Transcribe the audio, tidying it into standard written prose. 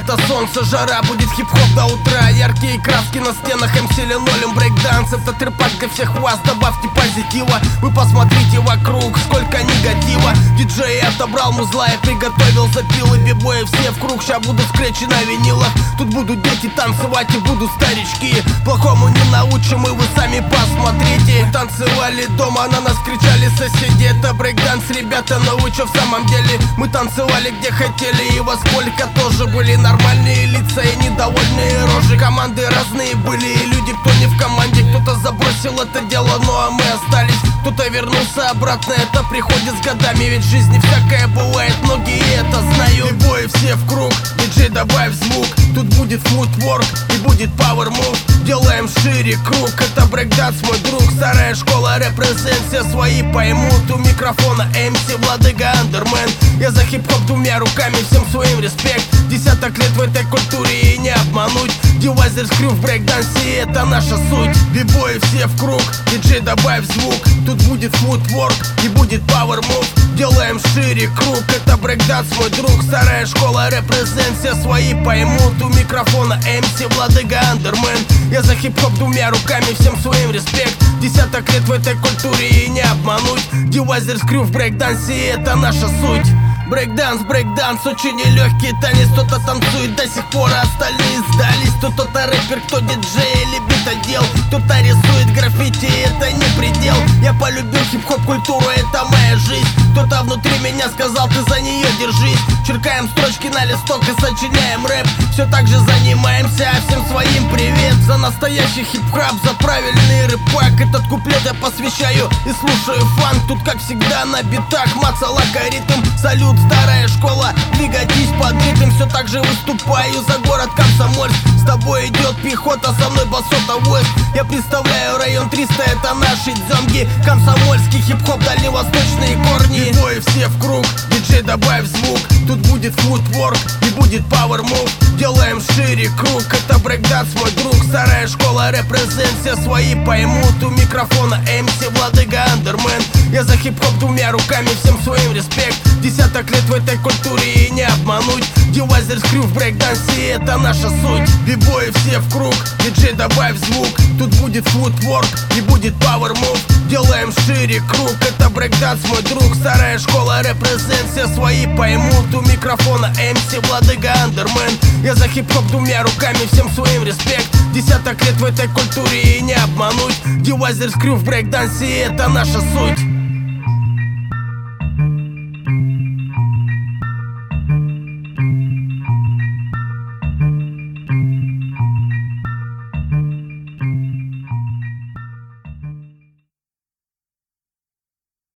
это солнце, жара, будет хип-хоп до утра. Яркие краски на стенах, МС линолеум, брейкданс. Это трепак для всех вас, добавьте позитива. Вы посмотрите вокруг, сколько негатива. Диджей отобрал музла и приготовил запилы. Бибои все в круг, ща будут скретчи на винилах. Тут будут дети танцевать и будут старички. Плохому не научим, и вы сами посмотрите. Мы танцевали дома, на нас кричали соседи. Это брейкданс, ребята, но вы чё в самом деле? Мы танцевали где хотели, и во сколько тоже были нормальные лица и недовольные рожи. Команды разные были, и люди, кто не в команде. Кто-то забросил это дело, ну а мы остались. Кто-то вернулся обратно, это приходит с годами. Ведь в жизни всякое бывает, многие это знают. Бибои все в круг, диджей добавь звук. Тут будет футворк и будет power move. Делаем шире круг, это брейкданс, мой друг. Старая школа, репрезент, все свои поймут. У микрофона МС Владыка Андермен. Я за хип-хоп двумя руками, всем своим респект. Десяток лет в этой культуре и не обмануть. Девайзер скрю в брейкдансе, это наша суть. Бибои все в круг, диджей добавь звук. Тут будет футворк и будет power move. Делаем шире круг, это брейкданс, мой друг. Старая школа, репрезент, все свои поймут. У микрофона МС Владыка Андермен. Я за хип-хоп двумя руками, всем своим респект. Десяток лет в этой культуре и не обмануть. Девайзер скрю в брейкдансе, это наша суть. Брейкданс, очень нелегкий танец. Кто-то танцует до сих пор, а остальные сдались. Кто-то рэпер, кто диджей или битодел. Кто-то рисует граффити, это не предел. Я полюбил хип-хоп культуру, это моя жизнь. Кто-то внутри меня сказал, ты за нее держись. Черкаем строчки на листок и сочиняем рэп. Все так же занимаемся, а всем своим привет. За настоящий хип-хоп, за правильный рэпак. Этот куплет я посвящаю и слушаю фанк. Тут как всегда на битах мацалака ритм. Салют, старая школа, двигайтесь под ритм. Все так же выступаю за город Комсомольск. С тобой идет пехота, со мной басота войск. Я представляю район 300, это наши дзёнги. Комсомольский хип-хоп, дальневосточные корни. Бибои все в круг, диджей добавь звук. Тут будет футворк и будет power move. Делаем шире круг, это брейкданс, мой друг. Старая школа, репрезент, все свои поймут. У микрофона МС Владыка Андермен. Я за хип-хоп двумя руками, всем своим респект. Десяток лет в этой культуре и не обмануть. Девайзер скрю в брейкдансе, это наша суть. Бибои все в круг, диджей добавь звук. Тут будет футворк и будет power move. Делаем шире круг, это брейкданс, мой друг. Старая школа, репрезент, все свои поймут. У микрофона МС Владыка Андермен. Я за хип-хоп двумя руками, всем своим респект. Десяток лет в этой культуре и не обмануть. Девайзер скрю в брейкдансе, это наша суть.